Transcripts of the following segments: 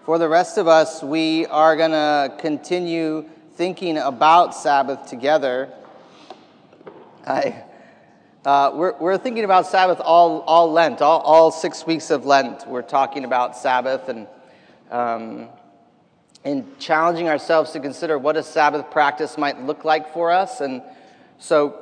For the rest of us, we are going to continue thinking about Sabbath together. We're thinking about Sabbath all Lent, all 6 weeks of Lent. We're talking about Sabbath and challenging ourselves to consider what a Sabbath practice might look like for us. And so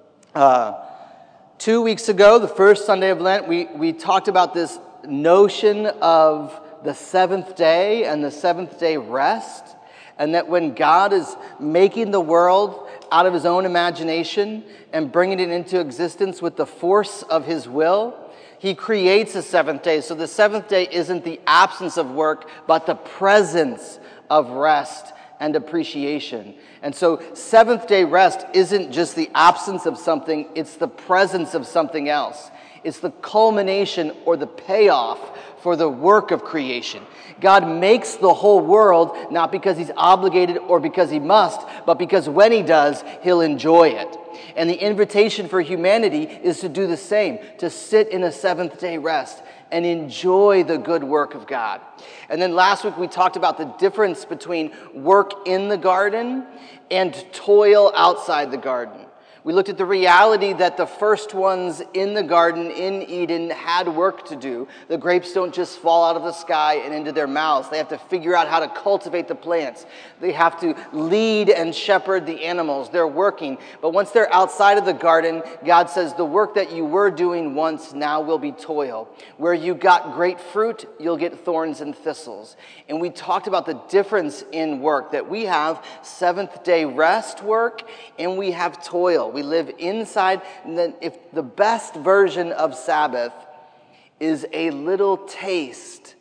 2 weeks ago, the first Sunday of Lent, we talked about this notion of the seventh day and the seventh day rest, and that when God is making the world out of his own imagination and bringing it into existence with the force of his will, he creates a seventh day. So the seventh day isn't the absence of work, but the presence of rest and appreciation. And so seventh day rest isn't just the absence of something, it's the presence of something else. It's the culmination or the payoff for the work of creation. God makes the whole world not because he's obligated or because he must, but because when he does, he'll enjoy it. And the invitation for humanity is to do the same, to sit in a seventh day rest and enjoy the good work of God. And then last week we talked about the difference between work in the garden and toil outside the garden. We looked at the reality that the first ones in the garden in Eden had work to do. The grapes don't just fall out of the sky and into their mouths. They have to figure out how to cultivate the plants. They have to lead and shepherd the animals. They're working. But once they're outside of the garden, God says the work that you were doing once now will be toil. Where you got great fruit, you'll get thorns and thistles. And we talked about the difference in work, that we have seventh day rest work and we have toil. We live inside. And then if the best version of Sabbath is a little taste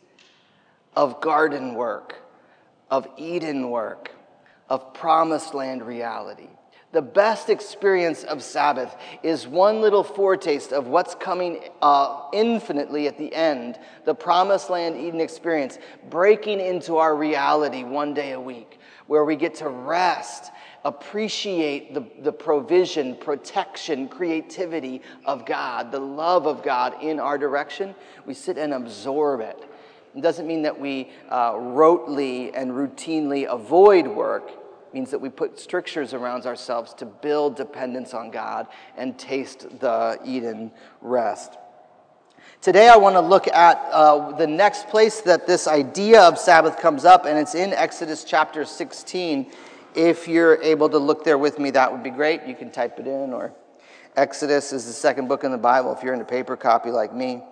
of garden work, of Eden work, of promised land reality. The best experience of Sabbath is one little foretaste of what's coming infinitely at the end, the promised land Eden experience, breaking into our reality one day a week, where we get to rest, appreciate the provision, protection, creativity of God, the love of God in our direction. We sit and absorb it. It doesn't mean that we rotely and routinely avoid work. It means that we put strictures around ourselves to build dependence on God and taste the Eden rest. Today I want to look at the next place that this idea of Sabbath comes up, and it's in Exodus chapter 16. If you're able to look there with me, that would be great. You can type it in, or Exodus is the second book in the Bible if you're in a paper copy like me.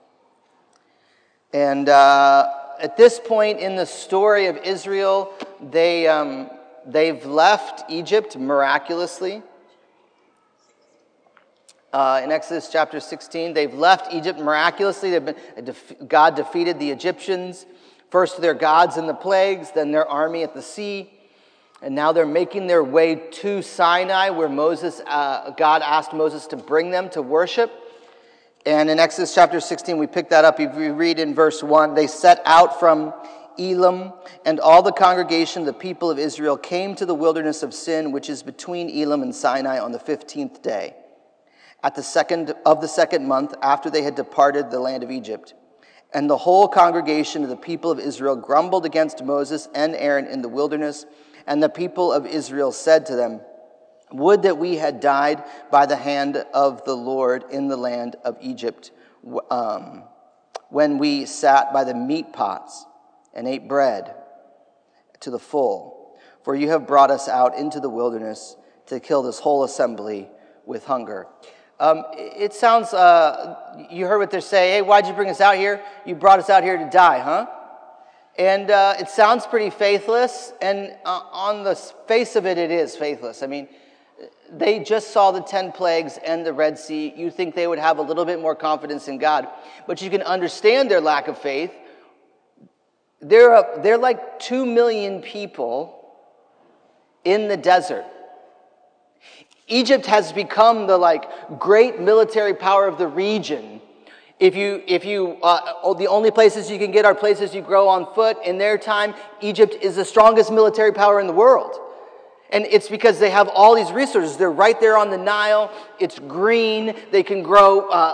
And at this point in the story of Israel, they've left Egypt miraculously. In Exodus chapter 16, they've left Egypt miraculously. God defeated the Egyptians, first their gods and the plagues, then their army at the sea. And now they're making their way to Sinai, where God asked Moses to bring them to worship. And in Exodus chapter 16, we pick that up. If we read in verse 1, they set out from Elim, and all the congregation, the people of Israel, came to the wilderness of Sin, which is between Elim and Sinai, on the 15th day, at the second month after they had departed the land of Egypt. And the whole congregation of the people of Israel grumbled against Moses and Aaron in the wilderness. And the people of Israel said to them, "Would that we had died by the hand of the Lord in the land of Egypt, when we sat by the meat pots and ate bread to the full. For you have brought us out into the wilderness to kill this whole assembly with hunger." It sounds, you heard what they're saying. Hey, why'd you bring us out here? You brought us out here to die, huh? And it sounds pretty faithless, and on the face of it, it is faithless. I mean, they just saw the 10 plagues and the Red Sea. You think they would have a little bit more confidence in God, but you can understand their lack of faith. They're like 2 million people in the desert. Egypt has become the great military power of the region. If you the only places you can get are places you grow on foot. In their time, Egypt is the strongest military power in the world. And it's because they have all these resources. They're right there on the Nile. It's green. They can grow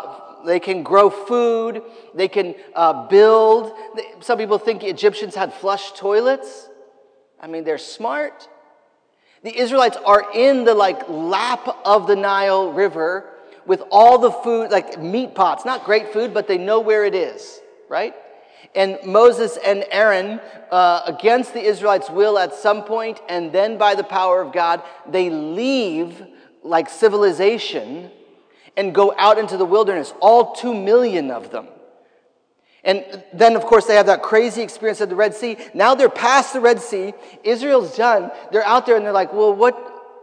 They can grow food. They can build. Some people think Egyptians had flush toilets. I mean, they're smart. The Israelites are in the lap of the Nile River with all the food, like meat pots. Not great food, but they know where it is, right? And Moses and Aaron, against the Israelites' will at some point, and then by the power of God, they leave like civilization and go out into the wilderness, all 2 million of them. And then, of course, they have that crazy experience at the Red Sea. Now they're past the Red Sea. Israel's done. They're out there and they're like, well, what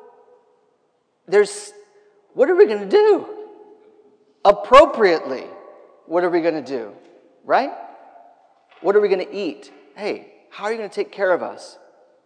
are we going to do? Appropriately, what are we going to do? Right? What are we going to eat? Hey, how are you going to take care of us?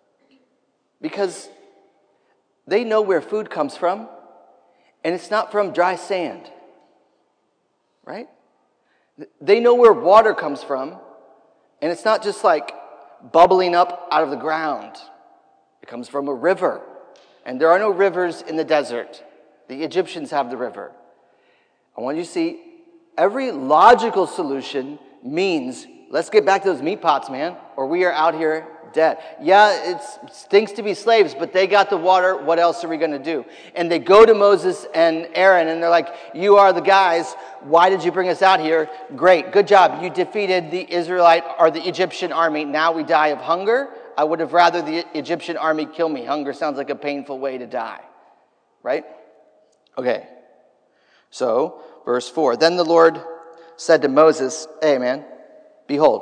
Because they know where food comes from, and it's not from dry sand. Right? They know where water comes from, and it's not just like bubbling up out of the ground. It comes from a river. And there are no rivers in the desert. The Egyptians have the river. I want you to see, every logical solution means, let's get back to those meat pots, man, or we are out here dead. Yeah, it stinks to be slaves, but they got the water. What else are we going to do? And they go to Moses and Aaron, and they're like, you are the guys. Why did you bring us out here? Great, good job. You defeated the Israelite or the Egyptian army. Now we die of hunger. I would have rather the Egyptian army kill me. Hunger sounds like a painful way to die. Right? Okay. So, verse 4. Then the Lord said to Moses, hey, man, behold,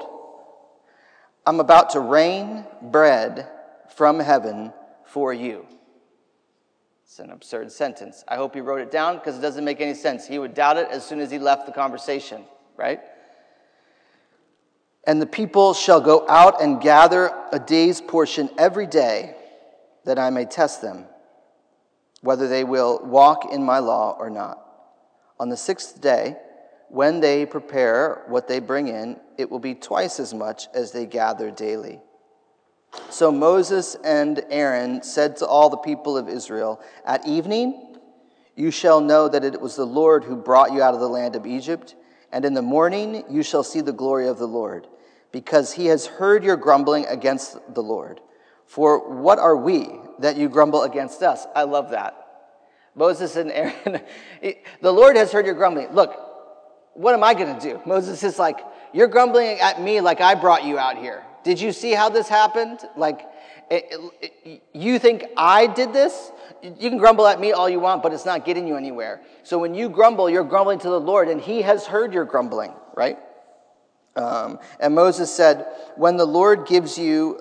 I'm about to rain bread from heaven for you. It's an absurd sentence. I hope he wrote it down because it doesn't make any sense. He would doubt it as soon as he left the conversation, right? And the people shall go out and gather a day's portion every day, that I may test them, whether they will walk in my law or not. On the 6th day, when they prepare what they bring in, it will be twice as much as they gather daily. So Moses and Aaron said to all the people of Israel, at evening you shall know that it was the Lord who brought you out of the land of Egypt, and in the morning you shall see the glory of the Lord, because he has heard your grumbling against the Lord. For what are we that you grumble against us? I love that. Moses and Aaron, the Lord has heard your grumbling. Look, what am I going to do? Moses is like, you're grumbling at me like I brought you out here. Did you see how this happened? Like, you think I did this? You can grumble at me all you want, but it's not getting you anywhere. So when you grumble, you're grumbling to the Lord, and he has heard your grumbling, right? And Moses said, when the Lord gives you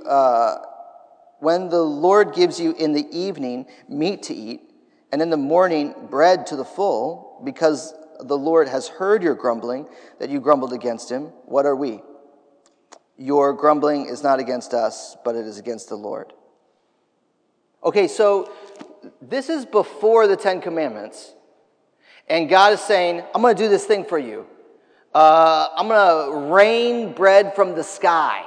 in the evening meat to eat, and in the morning bread to the full, because the Lord has heard your grumbling, that you grumbled against him, what are we? Your grumbling is not against us, but it is against the Lord. Okay, so this is before the 10 Commandments. And God is saying, I'm going to do this thing for you. I'm going to rain bread from the sky.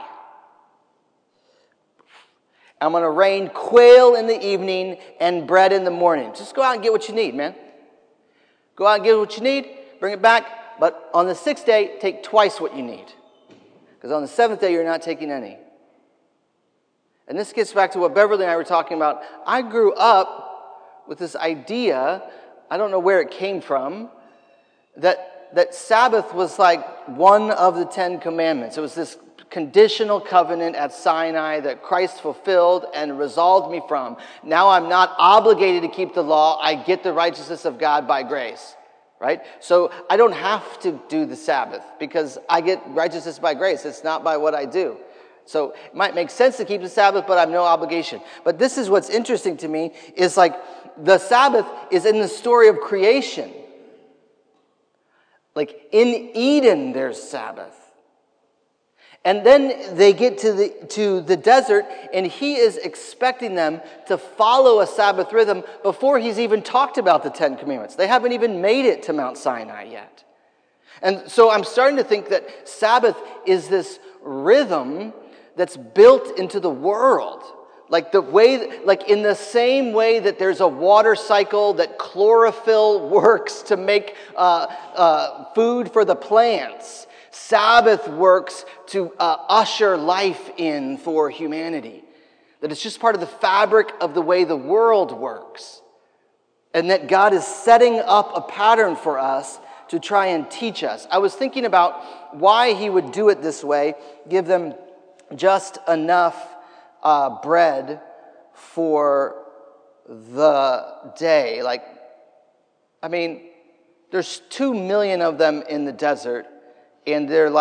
I'm going to rain quail in the evening and bread in the morning. Just go out and get what you need, man. Go out and get what you need, bring it back. But on the 6th day, take twice what you need. Because on the 7th day, you're not taking any. And this gets back to what Beverly and I were talking about. I grew up with this idea, I don't know where it came from, that Sabbath was like one of the 10 Commandments. It was this conditional covenant at Sinai that Christ fulfilled and resolved me from. Now I'm not obligated to keep the law. I get the righteousness of God by grace, right? So I don't have to do the Sabbath because I get righteousness by grace. It's not by what I do. So it might make sense to keep the Sabbath, but I have no obligation. But this is what's interesting to me is like the Sabbath is in the story of creation. Like in Eden, there's Sabbath. And then they get to the desert, and he is expecting them to follow a Sabbath rhythm before he's even talked about the 10 Commandments. They haven't even made it to Mount Sinai yet. And so I'm starting to think that Sabbath is this rhythm that's built into the world. Like in the same way that there's a water cycle that chlorophyll works to make food for the plants, Sabbath works to usher life in for humanity. That it's just part of the fabric of the way the world works. And that God is setting up a pattern for us to try and teach us. I was thinking about why he would do it this way, give them just enough bread for the day. There's 2 million of them in the desert, and they're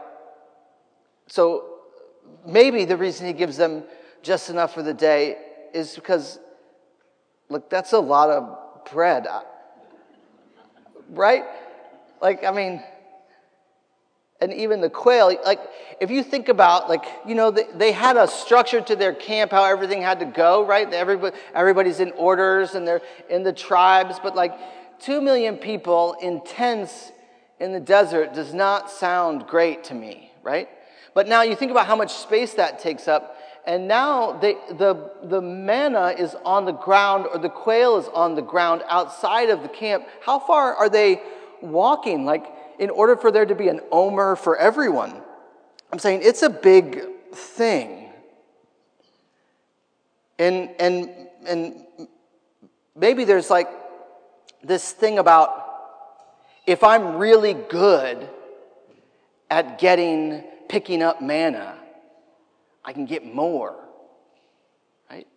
so maybe the reason he gives them just enough for the day is because, look, that's a lot of bread, right? And even the quail, if you think about, they had a structure to their camp, how everything had to go, right? Everybody's in orders and they're in the tribes, but 2 million people in tents in the desert does not sound great to me, right? But now you think about how much space that takes up, and now the manna is on the ground, or the quail is on the ground outside of the camp. How far are they walking? In order for there to be an omer for everyone. I'm saying it's a big thing. And maybe there's this thing about, if I'm really good at picking up manna, I can get more. Right?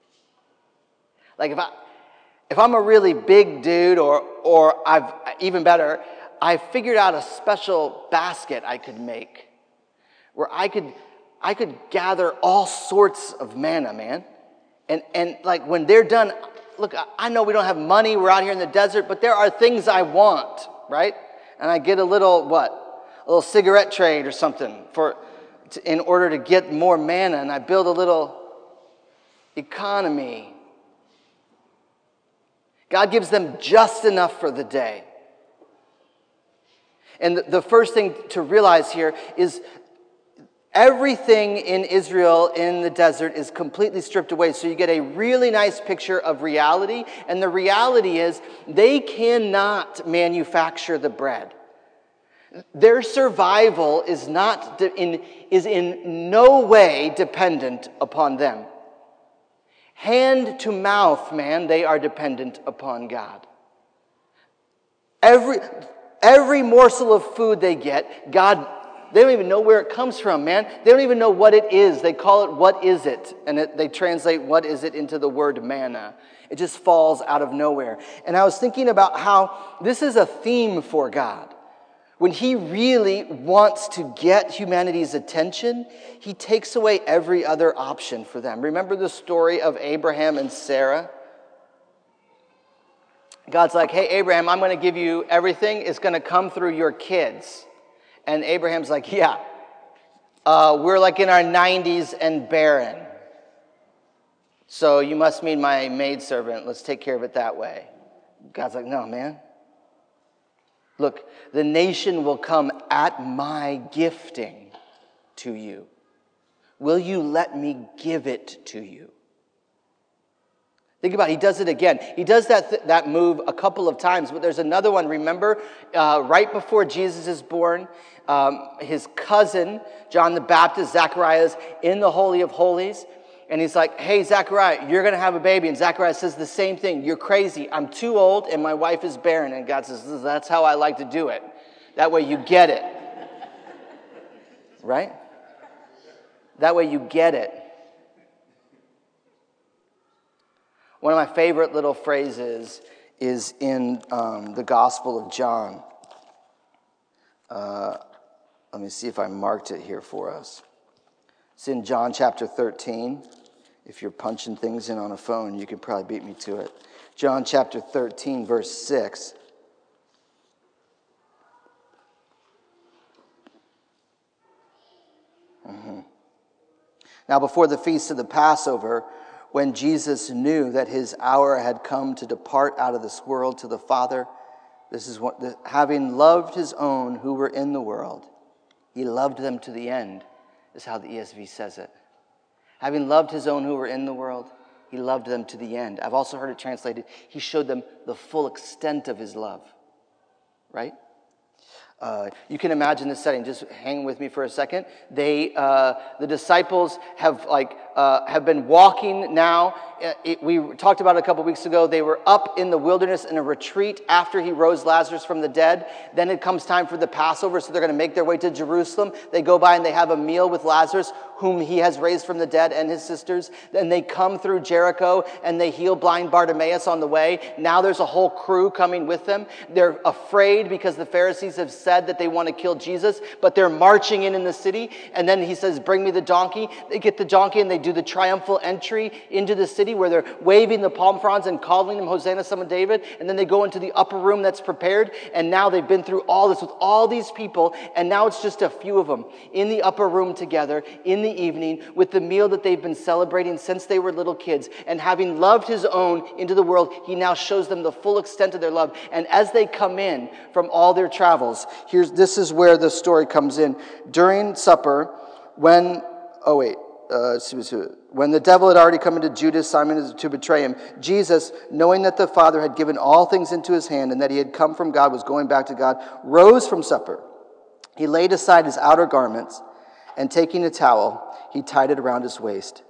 If I'm a really big dude, or even better, I figured out a special basket I could make where I could gather all sorts of manna, man. And when they're done, look, I know we don't have money, we're out here in the desert, but there are things I want, right? And I get a little cigarette trade or something in order to get more manna, and I build a little economy. God gives them just enough for the day. And the first thing to realize here is everything in Israel in the desert is completely stripped away. So you get a really nice picture of reality. And the reality is they cannot manufacture the bread. Their survival is in no way dependent upon them. Hand to mouth, man, they are dependent upon God. Every morsel of food they get, God, they don't even know where it comes from, man. They don't even know what it is. They call it, what is it? And they translate what is it into the word manna. It just falls out of nowhere. And I was thinking about how this is a theme for God. When he really wants to get humanity's attention, he takes away every other option for them. Remember the story of Abraham and Sarah? God's like, hey, Abraham, I'm going to give you everything. It's going to come through your kids. And Abraham's like, yeah, we're in our 90s and barren. So you must mean my maidservant. Let's take care of it that way. God's like, no, man. Look, the nation will come at my gifting to you. Will you let me give it to you? Think about it. He does it again. He does that move a couple of times, but there's another one. Remember, right before Jesus is born, his cousin, John the Baptist, Zechariah, is in the Holy of Holies. And he's like, hey, Zechariah, you're going to have a baby. And Zechariah says the same thing. You're crazy. I'm too old and my wife is barren. And God says, that's how I like to do it. That way you get it. Right? That way you get it. One of my favorite little phrases is in the Gospel of John. Let me see if I marked it here for us. It's in John chapter 13. If you're punching things in on a phone, you can probably beat me to it. John chapter 13, verse 6. Now, before the feast of the Passover, when Jesus knew that his hour had come to depart out of this world to the Father, this is what, having loved his own who were in the world, he loved them to the end, is how the ESV says it. Having loved his own who were in the world, he loved them to the end. I've also heard it translated, he showed them the full extent of his love. Right? You can imagine this setting. Just hang with me for a second. The disciples have been walking now. We talked about it a couple weeks ago. They were up in the wilderness in a retreat after he rose Lazarus from the dead. Then it comes time for the Passover, so they're going to make their way to Jerusalem. They go by and they have a meal with Lazarus, whom he has raised from the dead, and his sisters. Then they come through Jericho and they heal blind Bartimaeus on the way. Now there's a whole crew coming with them. They're afraid because the Pharisees have said that they want to kill Jesus, but they're marching in the city. And then he says, bring me the donkey. They get the donkey and they do the triumphal entry into the city where they're waving the palm fronds and calling him Hosanna, Son of David. And then they go into the upper room that's prepared. And now they've been through all this with all these people. And now it's just a few of them in the upper room together in the evening with the meal that they've been celebrating since they were little kids. And having loved his own into the world, he now shows them the full extent of their love. And as they come in from all their travels, this is where the story comes in. During supper, when the devil had already come into Judas, Simon, to betray him, Jesus, knowing that the Father had given all things into his hand and that he had come from God, was going back to God, rose from supper. He laid aside his outer garments, and taking a towel, he tied it around his waist.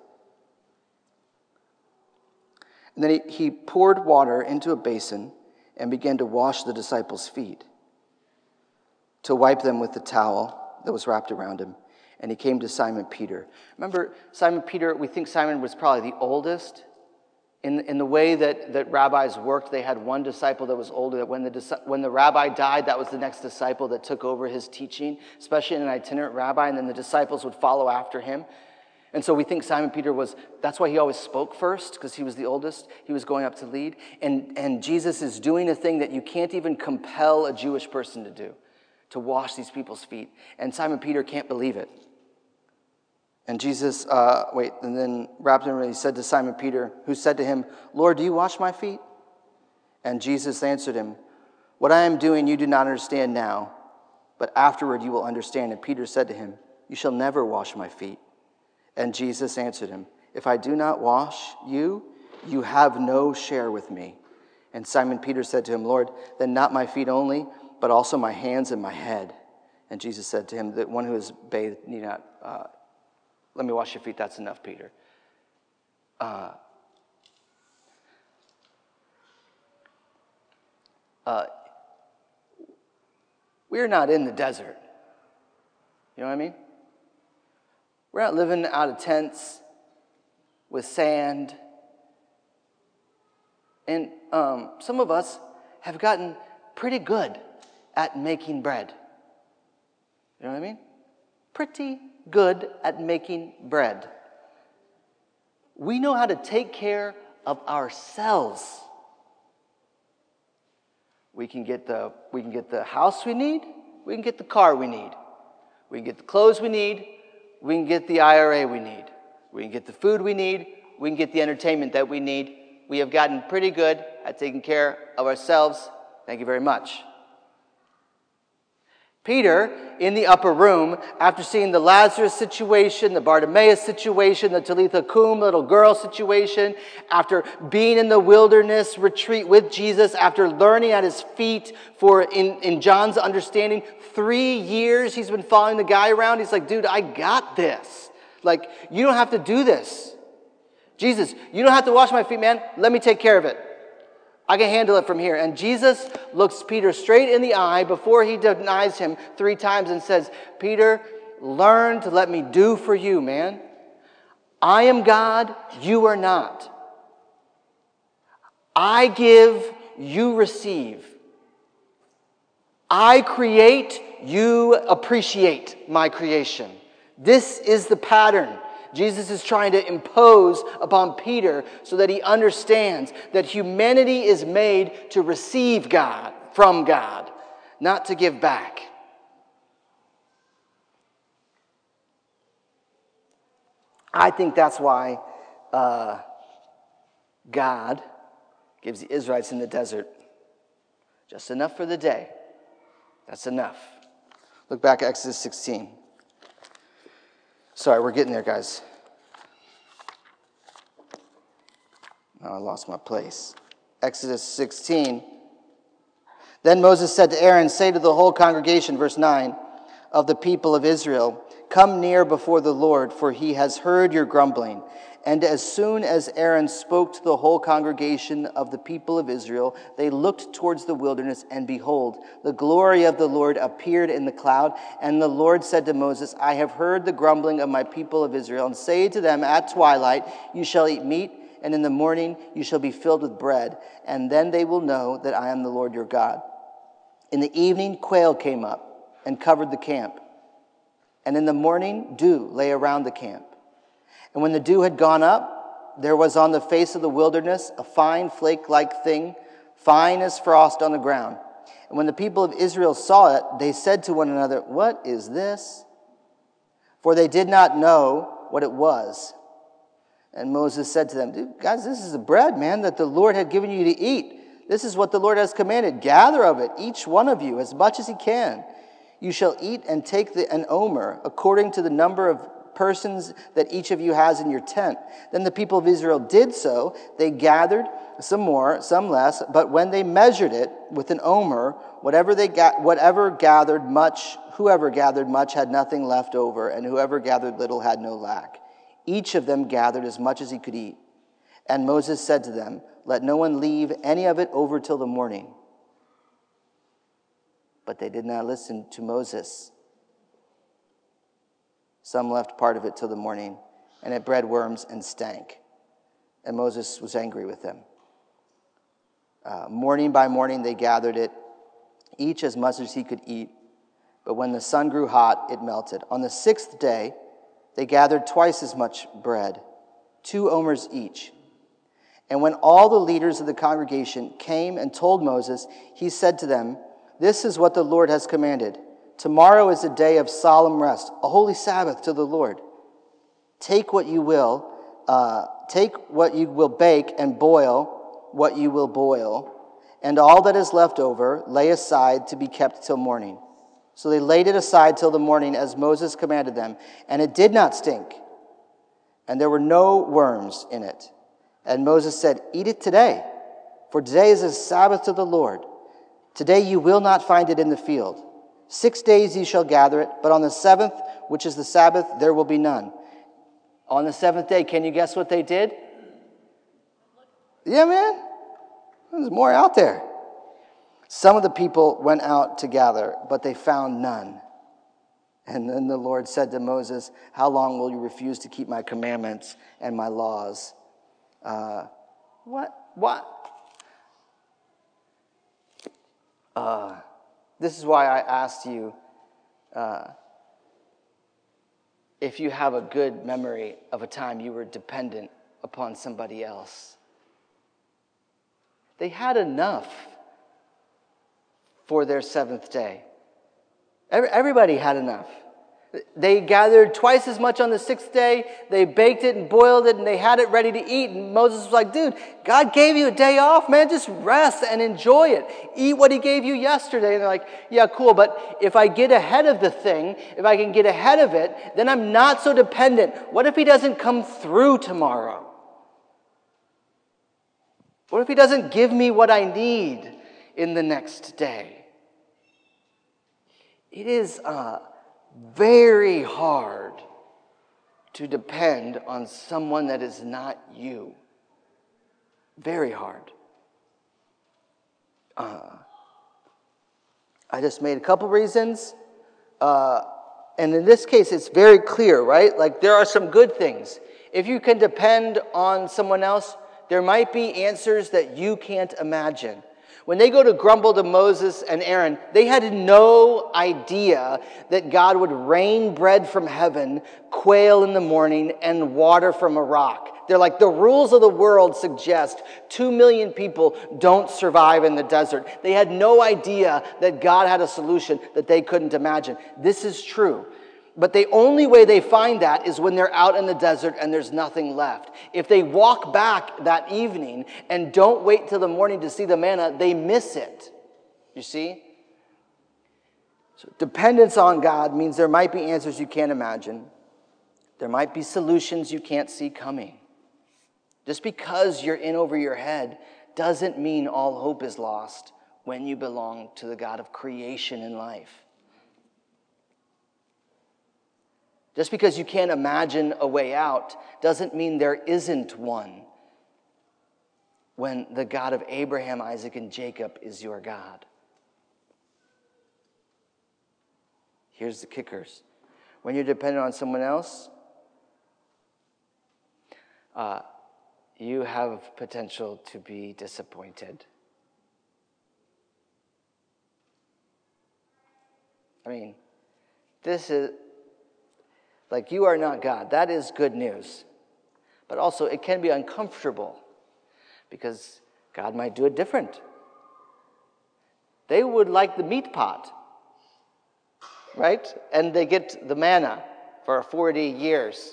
And then he poured water into a basin and began to wash the disciples' feet, to wipe them with the towel that was wrapped around him. And he came to Simon Peter. Remember, Simon Peter, we think Simon was probably the oldest. In the way that rabbis worked, they had one disciple that was older. That when the rabbi died, that was the next disciple that took over his teaching, especially an itinerant rabbi, and then the disciples would follow after him. And so we think Simon Peter that's why he always spoke first, because he was the oldest. He was going up to lead. And Jesus is doing a thing that you can't even compel a Jewish person to do, to wash these people's feet. And Simon Peter can't believe it. And Jesus, and then wrapped him, and he said to Simon Peter, who said to him, Lord, do you wash my feet? And Jesus answered him, what I am doing you do not understand now, but afterward you will understand. And Peter said to him, you shall never wash my feet. And Jesus answered him, if I do not wash you, you have no share with me. And Simon Peter said to him, Lord, then not my feet only, but also my hands and my head. And Jesus said to him, that one who is bathed need not... let me wash your feet, that's enough, Peter. We're not in the desert. You know what I mean? We're not living out of tents with sand. And some of us have gotten pretty good at making bread. You know what I mean? Pretty good at making bread. We know how to take care of ourselves. We can get the house we need. We can get the car we need. We can get the clothes we need. We can get the IRA we need. We can get the food we need. We can get the entertainment that we need. We have gotten pretty good at taking care of ourselves. Thank you very much. Peter, in the upper room, after seeing the Lazarus situation, the Bartimaeus situation, the Talitha Kum little girl situation, after being in the wilderness retreat with Jesus, after learning at his feet for, in John's understanding, 3 years he's been following the guy around. He's like, dude, I got this. Like, you don't have to do this. Jesus, you don't have to wash my feet, man. Let me take care of it. I can handle it from here. And Jesus looks Peter straight in the eye before he denies him 3 times and says, Peter, learn to let me do for you, man. I am God, you are not. I give, you receive. I create, you appreciate my creation. This is the pattern Jesus is trying to impose upon Peter so that he understands that humanity is made to receive God from God, not to give back. I think that's why God gives the Israelites in the desert just enough for the day. That's enough. Look back at Exodus 16. Sorry, we're getting there, guys. Now I lost my place. Exodus 16. Then Moses said to Aaron, say to the whole congregation, verse 9, of the people of Israel, come near before the Lord, for he has heard your grumbling. And as soon as Aaron spoke to the whole congregation of the people of Israel, they looked towards the wilderness, and behold, the glory of the Lord appeared in the cloud. And the Lord said to Moses, I have heard the grumbling of my people of Israel, and say to them, at twilight you shall eat meat, and in the morning you shall be filled with bread, and then they will know that I am the Lord your God. In the evening quail came up and covered the camp, and in the morning dew lay around the camp. And when the dew had gone up, there was on the face of the wilderness a fine flake-like thing, fine as frost on the ground. And when the people of Israel saw it, they said to one another, what is this? For they did not know what it was. And Moses said to them, dude, guys, this is the bread, man, that the Lord had given you to eat. This is what the Lord has commanded. Gather of it, each one of you, as much as he can. You shall eat and take an omer, according to the number of persons that each of you has in your tent. Then the people of Israel did so. They gathered some more, some less, but when they measured it with an omer, whoever gathered much had nothing left over, and whoever gathered little had no lack. Each of them gathered as much as he could eat. And Moses said to them, let no one leave any of it over till the morning. But they did not listen to Moses. Some left part of it till the morning, and it bred worms and stank. And Moses was angry with them. Morning by morning they gathered it, each as much as he could eat. But when the sun grew hot, it melted. On the 6th day, they gathered twice as much bread, 2 omers each. And when all the leaders of the congregation came and told Moses, he said to them, this is what the Lord has commanded. Tomorrow is a day of solemn rest, a holy Sabbath to the Lord. Take what you will bake and boil what you will boil, and all that is left over lay aside to be kept till morning. So they laid it aside till the morning as Moses commanded them, and it did not stink, and there were no worms in it. And Moses said, eat it today, for today is a Sabbath to the Lord. Today you will not find it in the field. 6 days you shall gather it, but on the 7th, which is the Sabbath, there will be none. On the 7th day, can you guess what they did? Yeah, man. There's more out there. Some of the people went out to gather, but they found none. And then the Lord said to Moses, how long will you refuse to keep my commandments and my laws? What? This is why I asked you if you have a good memory of a time you were dependent upon somebody else. They had enough for their 7th day. Everybody had enough. They gathered twice as much on the 6th day. They baked it and boiled it, and they had it ready to eat. And Moses was like, dude, God gave you a day off, man. Just rest and enjoy it. Eat what he gave you yesterday. And they're like, yeah, cool. But if I get ahead of the thing, if I can get ahead of it, then I'm not so dependent. What if he doesn't come through tomorrow? What if he doesn't give me what I need in the next day? It is very hard to depend on someone that is not you. Very hard. I just made a couple reasons. And in this case, it's very clear, right? Like, there are some good things. If you can depend on someone else, there might be answers that you can't imagine. When they go to grumble to Moses and Aaron, they had no idea that God would rain bread from heaven, quail in the morning, and water from a rock. They're like, the rules of the world suggest 2 million people don't survive in the desert. They had no idea that God had a solution that they couldn't imagine. This is true. But the only way they find that is when they're out in the desert and there's nothing left. If they walk back that evening and don't wait till the morning to see the manna, they miss it. You see? So dependence on God means there might be answers you can't imagine. There might be solutions you can't see coming. Just because you're in over your head doesn't mean all hope is lost when you belong to the God of creation and life. Just because you can't imagine a way out doesn't mean there isn't one when the God of Abraham, Isaac, and Jacob is your God. Here's the kickers. When you're dependent on someone else, you have potential to be disappointed. I mean, this is, like, you are not God. That is good news. But also, it can be uncomfortable because God might do it different. They would like the meat pot, right? And they get the manna for 40 years.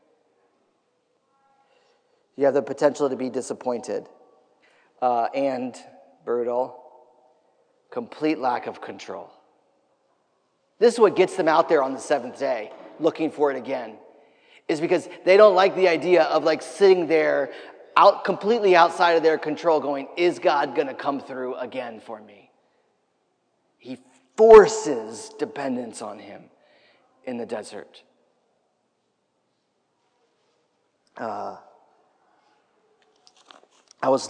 You have the potential to be disappointed. And, brutal, complete lack of control. This is what gets them out there on the seventh day, looking for it again, is because they don't like the idea of like sitting there out completely outside of their control going, is God going to come through again for me? He forces dependence on him in the desert. I was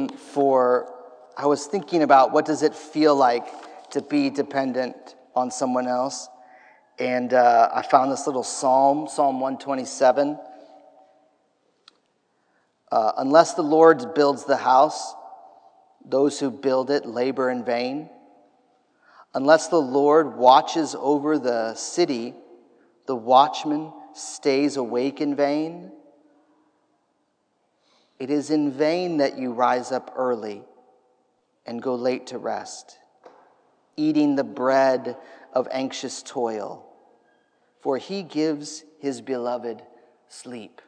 thinking about what does it feel like to be dependent on someone else. And I found this little psalm, Psalm 127. Unless the Lord builds the house, those who build it labor in vain. Unless the Lord watches over the city, the watchman stays awake in vain. It is in vain that you rise up early and go late to rest, eating the bread of anxious toil, for he gives his beloved sleep.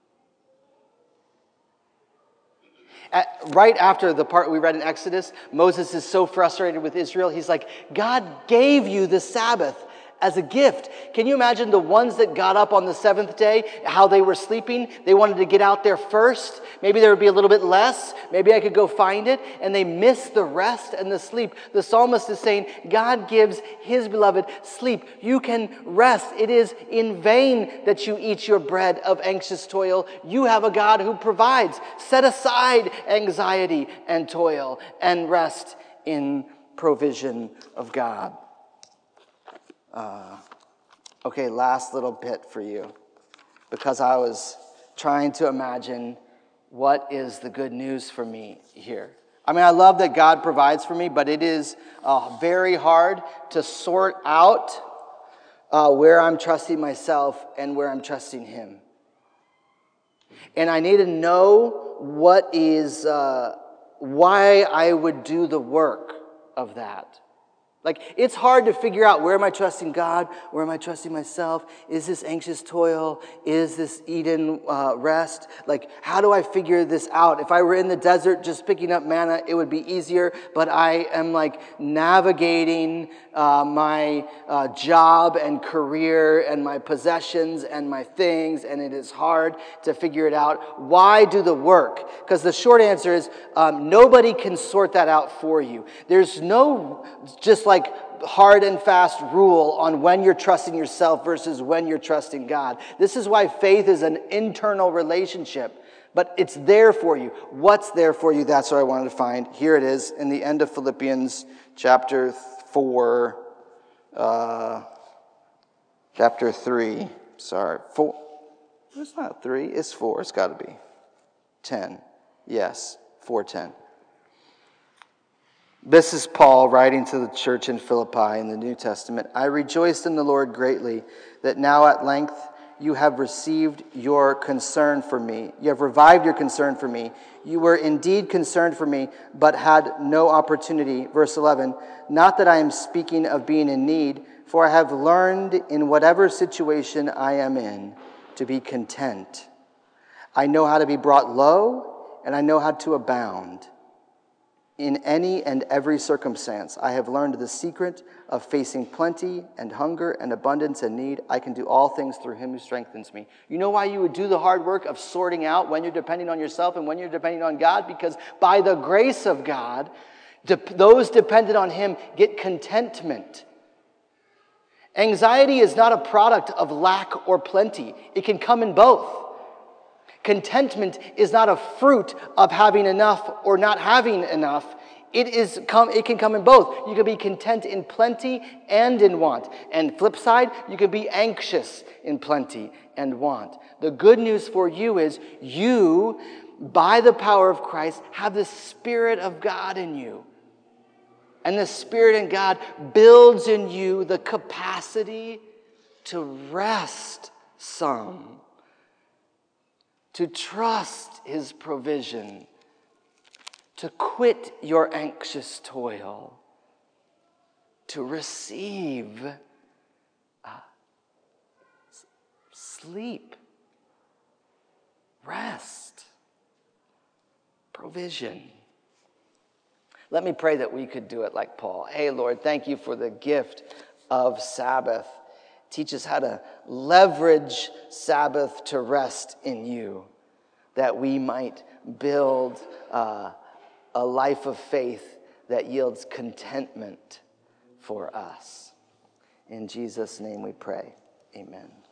Right after the part we read in Exodus, Moses is so frustrated with Israel. He's like, God gave you the Sabbath as a gift. Can you imagine the ones that got up on the seventh day, how they were sleeping? They wanted to get out there first. Maybe there would be a little bit less. Maybe I could go find it. And they missed the rest and the sleep. The psalmist is saying, God gives his beloved sleep. You can rest. It is in vain that you eat your bread of anxious toil. You have a God who provides. Set aside anxiety and toil and rest in provision of God. Okay, last little bit for you, because I was trying to imagine what is the good news for me here. I mean, I love that God provides for me, but it is very hard to sort out where I'm trusting myself and where I'm trusting him. And I need to know what is, why I would do the work of that. Like, it's hard to figure out, where am I trusting God? Where am I trusting myself? Is this anxious toil? Is this Eden rest? Like, how do I figure this out? If I were in the desert just picking up manna, it would be easier. But I am like navigating my job and career and my possessions and my things, and it is hard to figure it out. Why do the work? Because the short answer is nobody can sort that out for you. There's no just like hard and fast rule on when you're trusting yourself versus when you're trusting God. This is why faith is an internal relationship, but it's there for you. What's there for you? That's what I wanted to find. Here it is in the end of Philippians chapter 4, chapter 3. Sorry, 4. It's not 3, it's 4. It's got to be 10. Yes, 4:10. This is Paul writing to the church in Philippi in the New Testament. I rejoiced in the Lord greatly that now at length you have received your concern for me. You have revived your concern for me. You were indeed concerned for me, but had no opportunity. Verse 11, not that I am speaking of being in need, for I have learned in whatever situation I am in to be content. I know how to be brought low, and I know how to abound. In any and every circumstance, I have learned the secret of facing plenty and hunger and abundance and need. I can do all things through him who strengthens me. You know why you would do the hard work of sorting out when you're depending on yourself and when you're depending on God? Because by the grace of God, those dependent on him get contentment. Anxiety is not a product of lack or plenty. It can come in both. Contentment is not a fruit of having enough or not having enough. It can come in both. You can be content in plenty and in want. And flip side, you can be anxious in plenty and want. The good news for you is you, by the power of Christ, have the Spirit of God in you. And the Spirit in God builds in you the capacity to rest some, to trust his provision, to quit your anxious toil, to receive sleep, rest, provision. Let me pray that we could do it like Paul. Hey, Lord, thank you for the gift of Sabbath. Teach us how to leverage Sabbath to rest in you, that we might build a life of faith that yields contentment for us. In Jesus' name we pray. Amen.